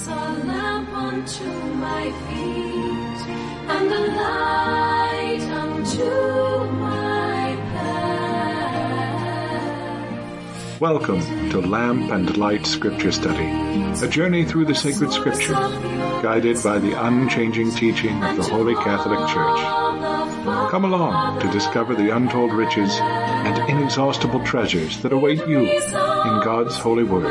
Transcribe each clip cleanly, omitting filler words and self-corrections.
a lamp unto my feet, and a light unto my path. Welcome to Lamp and Light Scripture Study, a journey through the sacred scriptures, guided by the unchanging teaching of the Holy Catholic Church. Come along to discover the untold riches and inexhaustible treasures that await you in God's holy word.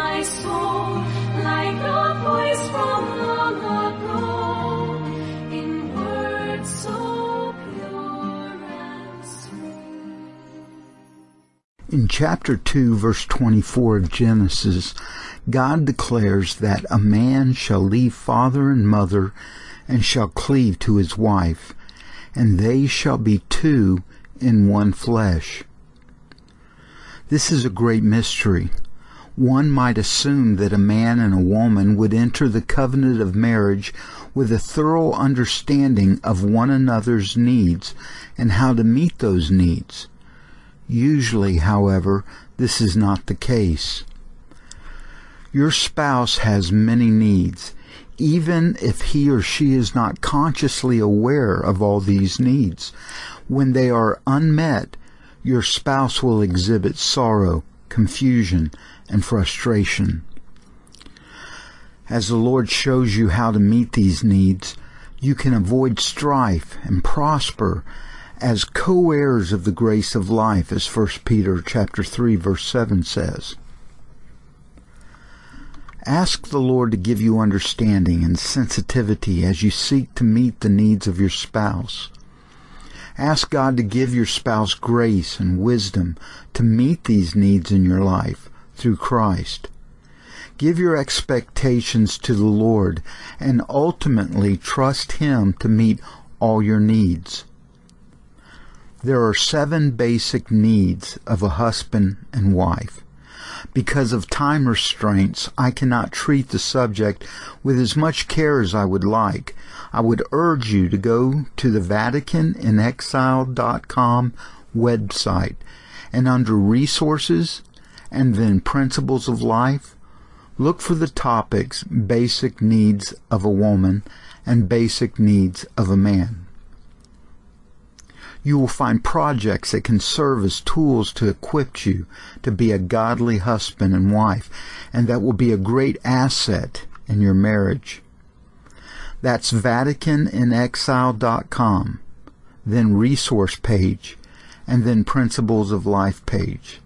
In chapter 2, verse 24 of Genesis, God declares that a man shall leave father and mother and shall cleave to his wife, and they shall be two in one flesh. This is a great mystery. One might assume that a man and a woman would enter the covenant of marriage with a thorough understanding of one another's needs and how to meet those needs. Usually, however, this is not the case. Your spouse has many needs, even if he or she is not consciously aware of all these needs. When they are unmet, your spouse will exhibit sorrow, confusion, and frustration. As the Lord shows you how to meet these needs, you can avoid strife and prosper as co-heirs of the grace of life, as 1 Peter chapter 3, verse 7 says. Ask the Lord to give you understanding and sensitivity as you seek to meet the needs of your spouse. Ask God to give your spouse grace and wisdom to meet these needs in your life through Christ. Give your expectations to the Lord and ultimately trust Him to meet all your needs. There are 7 basic needs of a husband and wife. Because of time restraints, I cannot treat the subject with as much care as I would like. I would urge you to go to the VaticanInExile.com website and under Resources and then Principles of Life, look for the topics Basic Needs of a Woman and Basic Needs of a Man. You will find projects that can serve as tools to equip you to be a godly husband and wife, and that will be a great asset in your marriage. That's VaticanInExile.com, then Resource page, and then Principles of Life page.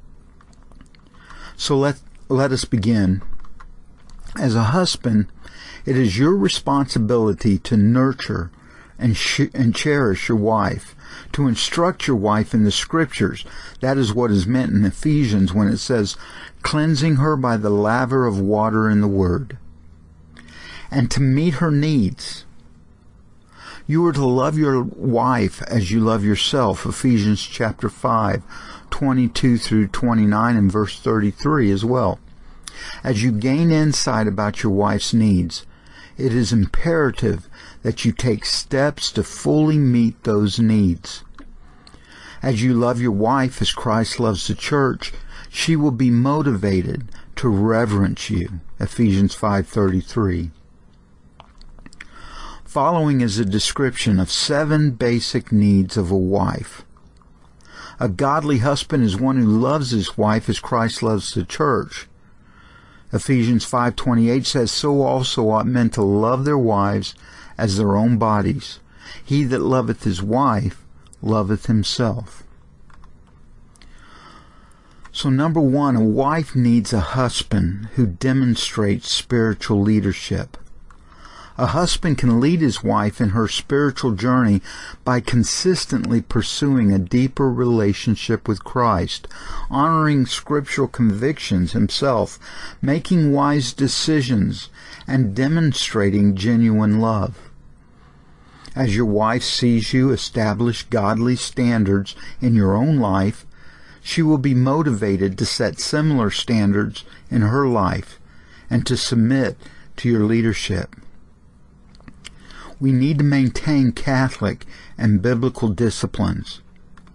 So let us begin. As a husband, it is your responsibility to nurture and cherish your wife, to instruct your wife in the Scriptures. That is what is meant in Ephesians when it says, cleansing her by the laver of water in the Word. And to meet her needs. You are to love your wife as you love yourself, Ephesians chapter 5, 22 through 29 and verse 33 as well. As you gain insight about your wife's needs, it is imperative that you take steps to fully meet those needs. As you love your wife as Christ loves the church, she will be motivated to reverence you, Ephesians 5:33. Following is a description of 7 basic needs of a wife. A godly husband is one who loves his wife as Christ loves the church. Ephesians 5:28 says, so also ought men to love their wives as their own bodies. He that loveth his wife loveth himself. So number 1, a wife needs a husband who demonstrates spiritual leadership. A husband can lead his wife in her spiritual journey by consistently pursuing a deeper relationship with Christ, honoring scriptural convictions himself, making wise decisions, and demonstrating genuine love. As your wife sees you establish godly standards in your own life, she will be motivated to set similar standards in her life and to submit to your leadership. We need to maintain Catholic and biblical disciplines.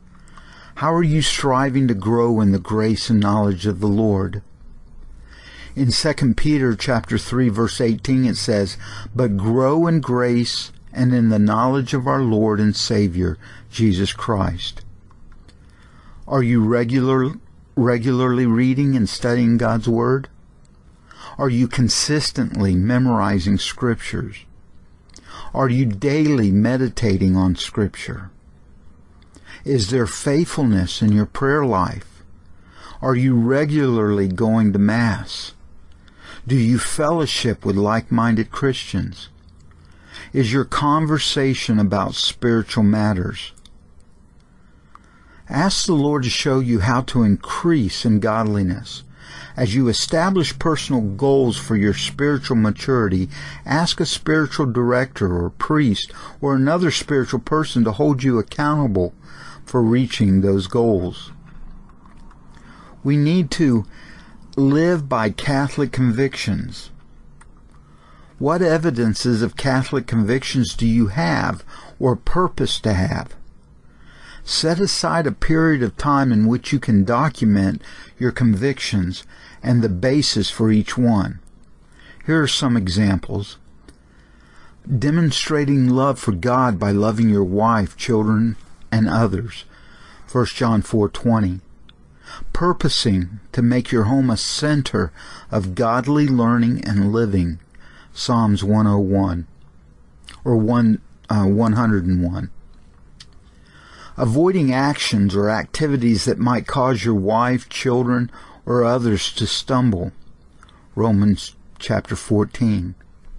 How are you striving to grow in the grace and knowledge of the Lord? In 2 Peter chapter 3 verse 18 it says, "But grow in grace and in the knowledge of our Lord and Savior, Jesus Christ." Are you regularly reading and studying God's Word? Are you consistently memorizing Scriptures? Are you daily meditating on Scripture? Is there faithfulness in your prayer life? Are you regularly going to Mass? Do you fellowship with like-minded Christians? Is your conversation about spiritual matters? Ask the Lord to show you how to increase in godliness. As you establish personal goals for your spiritual maturity, ask a spiritual director or priest or another spiritual person to hold you accountable for reaching those goals. We need to live by Catholic convictions. What evidences of Catholic convictions do you have or purpose to have? Set aside a period of time in which you can document your convictions and the basis for each one. Here are some examples. Demonstrating love for God by loving your wife, children, and others. 1 John 4:20. Purposing to make your home a center of godly learning and living. Psalms 101 or 101. Avoiding actions or activities that might cause your wife, children, or others to stumble. Romans chapter 14.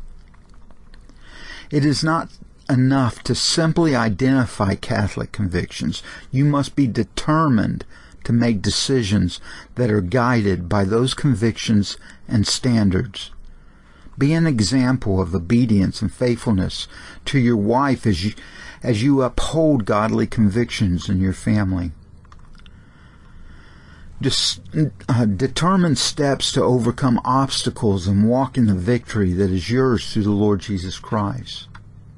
It is not enough to simply identify Catholic convictions. You must be determined to make decisions that are guided by those convictions and standards. Be an example of obedience and faithfulness to your wife as you uphold godly convictions in your family. Determine steps to overcome obstacles and walk in the victory that is yours through the Lord Jesus Christ.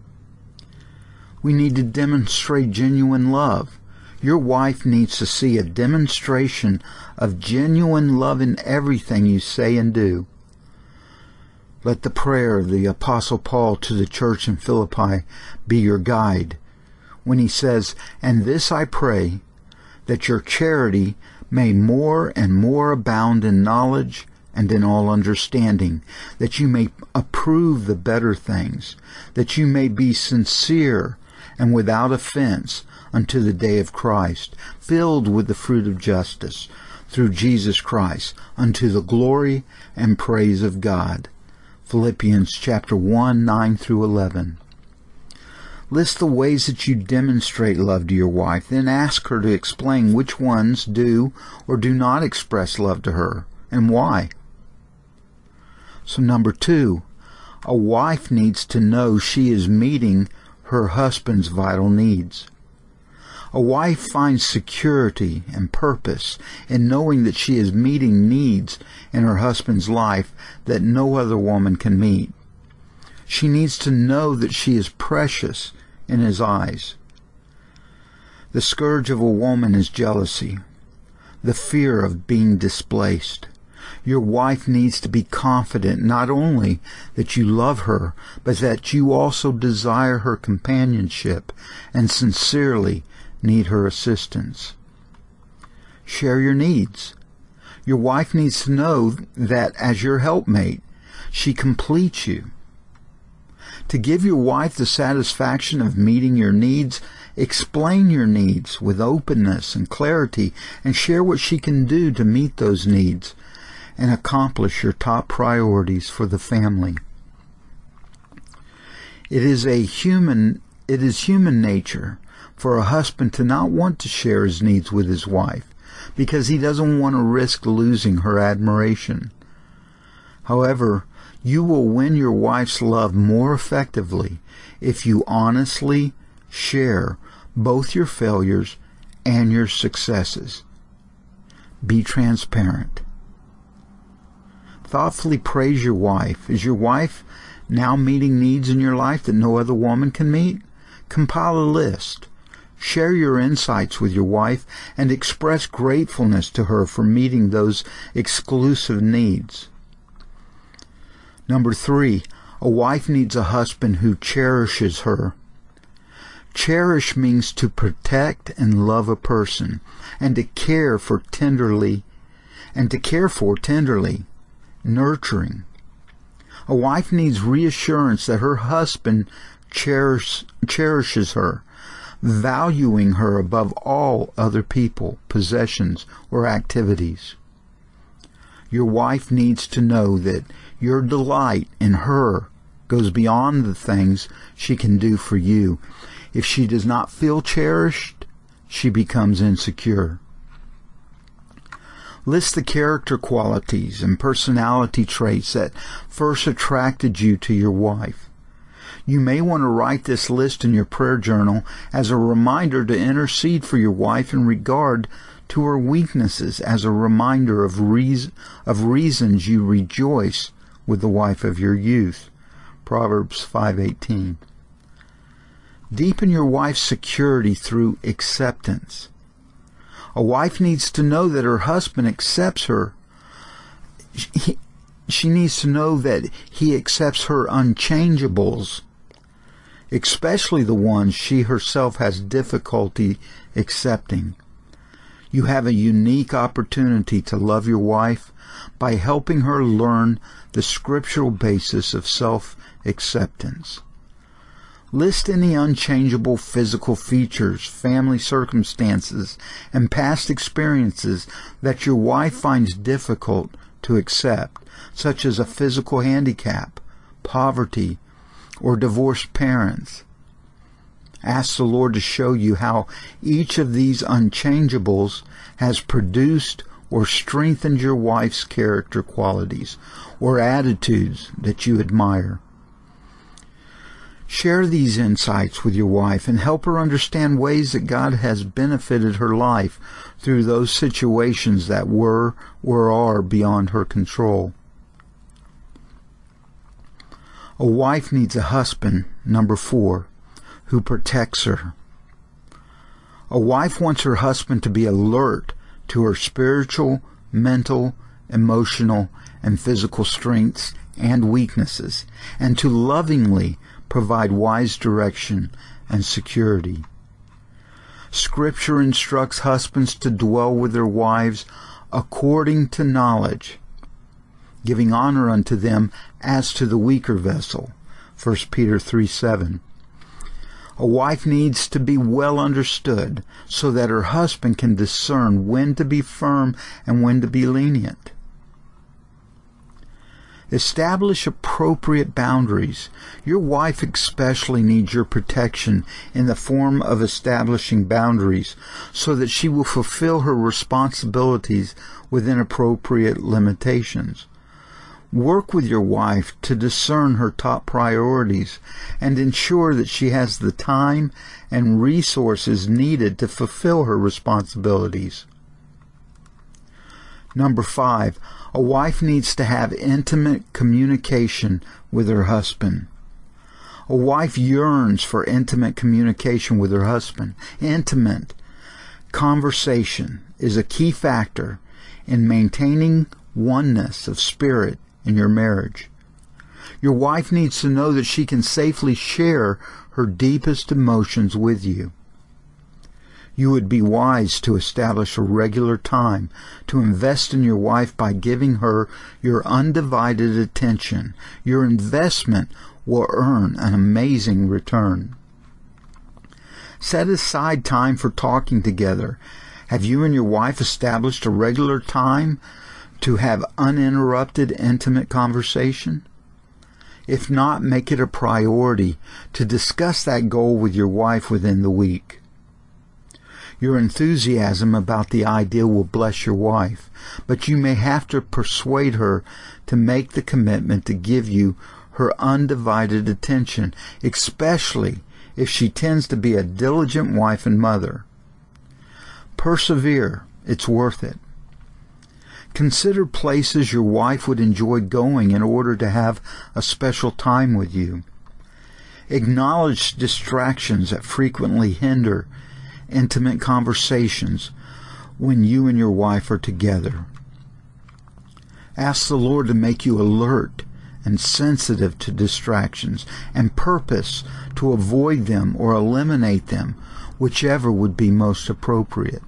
We need to demonstrate genuine love. Your wife needs to see a demonstration of genuine love in everything you say and do. Let the prayer of the Apostle Paul to the church in Philippi be your guide when he says, "And this I pray, that your charity may more and more abound in knowledge and in all understanding, that you may approve the better things, that you may be sincere and without offense unto the day of Christ, filled with the fruit of justice, through Jesus Christ, unto the glory and praise of God." Philippians chapter 1, 9 through 11. List the ways that you demonstrate love to your wife, then ask her to explain which ones do or do not express love to her, and why. So number 2, a wife needs to know she is meeting her husband's vital needs. A wife finds security and purpose in knowing that she is meeting needs in her husband's life that no other woman can meet. She needs to know that she is precious in his eyes. The scourge of a woman is jealousy, the fear of being displaced. Your wife needs to be confident not only that you love her, but that you also desire her companionship and sincerely need her assistance. Share your needs. Your wife needs to know that as your helpmate, she completes you. To give your wife the satisfaction of meeting your needs, explain your needs with openness and clarity and share what she can do to meet those needs and accomplish your top priorities for the family. It is human nature for a husband to not want to share his needs with his wife because he doesn't want to risk losing her admiration. However, you will win your wife's love more effectively if you honestly share both your failures and your successes. Be transparent. Thoughtfully praise your wife. Is your wife now meeting needs in your life that no other woman can meet? Compile a list. Share your insights with your wife and express gratefulness to her for meeting those exclusive needs. Number 3, a wife needs a husband who cherishes her. Cherish means to protect and love a person, and to care for tenderly, nurturing. A wife needs reassurance that her husband cherishes her, valuing her above all other people, possessions, or activities. Your wife needs to know that your delight in her goes beyond the things she can do for you. If she does not feel cherished, she becomes insecure. List the character qualities and personality traits that first attracted you to your wife. You may want to write this list in your prayer journal as a reminder to intercede for your wife in regard to her weaknesses, as a reminder of reasons you rejoice with the wife of your youth. Proverbs 5:18. Deepen your wife's security through acceptance. A wife needs to know that her husband accepts her. She needs to know that he accepts her unchangeables, especially the ones she herself has difficulty accepting. You have a unique opportunity to love your wife by helping her learn the scriptural basis of self-acceptance. List any unchangeable physical features, family circumstances, and past experiences that your wife finds difficult to accept, such as a physical handicap, poverty, or divorced parents. Ask the Lord to show you how each of these unchangeables has produced or strengthened your wife's character qualities or attitudes that you admire. Share these insights with your wife and help her understand ways that God has benefited her life through those situations that were or are beyond her control. A wife needs a husband, number 4, who protects her. A wife wants her husband to be alert to her spiritual, mental, emotional, and physical strengths and weaknesses, and to lovingly provide wise direction and security. Scripture instructs husbands to dwell with their wives according to knowledge, giving honor unto them as to the weaker vessel. 1 Peter 3:7. A wife needs to be well understood so that her husband can discern when to be firm and when to be lenient. Establish appropriate boundaries. Your wife especially needs your protection in the form of establishing boundaries so that she will fulfill her responsibilities within appropriate limitations. Work with your wife to discern her top priorities and ensure that she has the time and resources needed to fulfill her responsibilities. Number 5, a wife needs to have intimate communication with her husband. A wife yearns for intimate communication with her husband. Intimate conversation is a key factor in maintaining oneness of spirit in your marriage. Your wife needs to know that she can safely share her deepest emotions with you. You would be wise to establish a regular time to invest in your wife by giving her your undivided attention. Your investment will earn an amazing return. Set aside time for talking together. Have you and your wife established a regular time to have uninterrupted, intimate conversation? If not, make it a priority to discuss that goal with your wife within the week. Your enthusiasm about the idea will bless your wife, but you may have to persuade her to make the commitment to give you her undivided attention, especially if she tends to be a diligent wife and mother. Persevere. It's worth it. Consider places your wife would enjoy going in order to have a special time with you. Acknowledge distractions that frequently hinder intimate conversations when you and your wife are together. Ask the Lord to make you alert and sensitive to distractions, and purpose to avoid them or eliminate them, whichever would be most appropriate.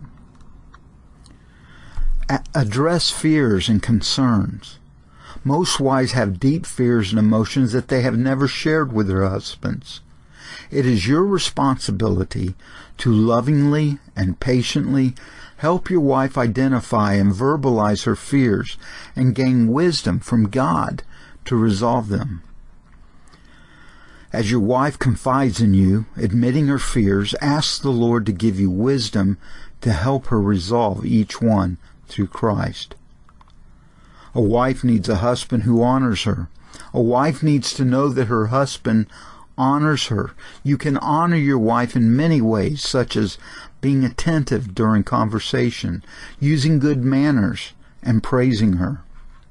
Address fears and concerns. Most wives have deep fears and emotions that they have never shared with their husbands. It is your responsibility to lovingly and patiently help your wife identify and verbalize her fears and gain wisdom from God to resolve them. As your wife confides in you, admitting her fears, ask the Lord to give you wisdom to help her resolve each one through Christ. A wife needs a husband who honors her. A wife needs to know that her husband honors her. You can honor your wife in many ways, such as being attentive during conversation, using good manners, and praising her.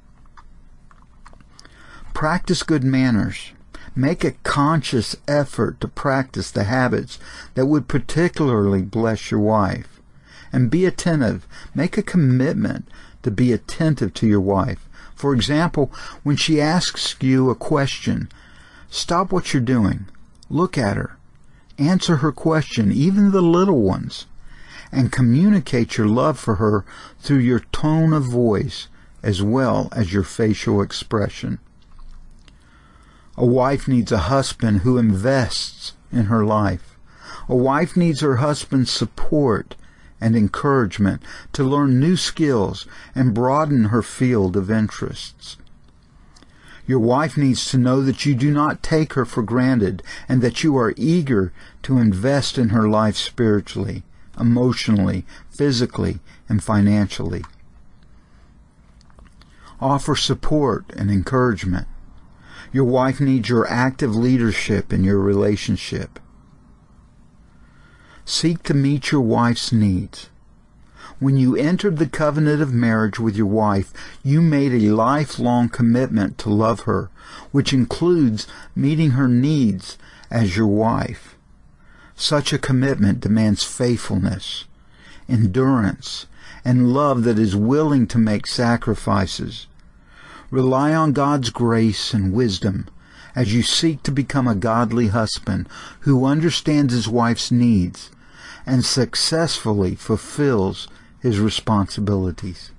Practice good manners. Make a conscious effort to practice the habits that would particularly bless your wife. And be attentive. Make a commitment to be attentive to your wife. For example, when she asks you a question, stop what you're doing. Look at her. Answer her question, even the little ones, and communicate your love for her through your tone of voice as well as your facial expression. A wife needs a husband who invests in her life. A wife needs her husband's support and encouragement to learn new skills and broaden her field of interests. Your wife needs to know that you do not take her for granted and that you are eager to invest in her life spiritually, emotionally, physically, and financially. Offer support and encouragement. Your wife needs your active leadership in your relationship. Seek to meet your wife's needs. When you entered the covenant of marriage with your wife, you made a lifelong commitment to love her, which includes meeting her needs as your wife. Such a commitment demands faithfulness, endurance, and love that is willing to make sacrifices. Rely on God's grace and wisdom as you seek to become a godly husband who understands his wife's needs and successfully fulfills his responsibilities.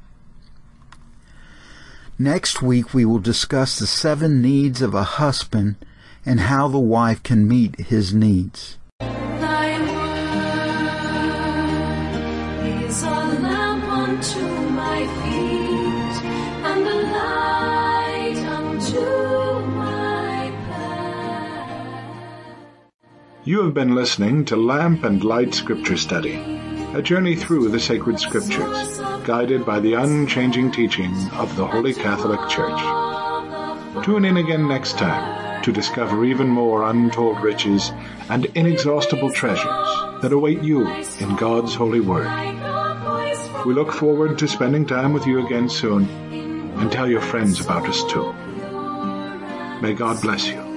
Next week we will discuss the 7 needs of a husband and how the wife can meet his needs. Thy word is a lamp unto my feet and a light unto my path. You have been listening to Lamp and Light Scripture Study, a journey through the sacred scriptures, guided by the unchanging teaching of the Holy Catholic Church. Tune in again next time to discover even more untold riches and inexhaustible treasures that await you in God's holy word. We look forward to spending time with you again soon, and tell your friends about us too. May God bless you.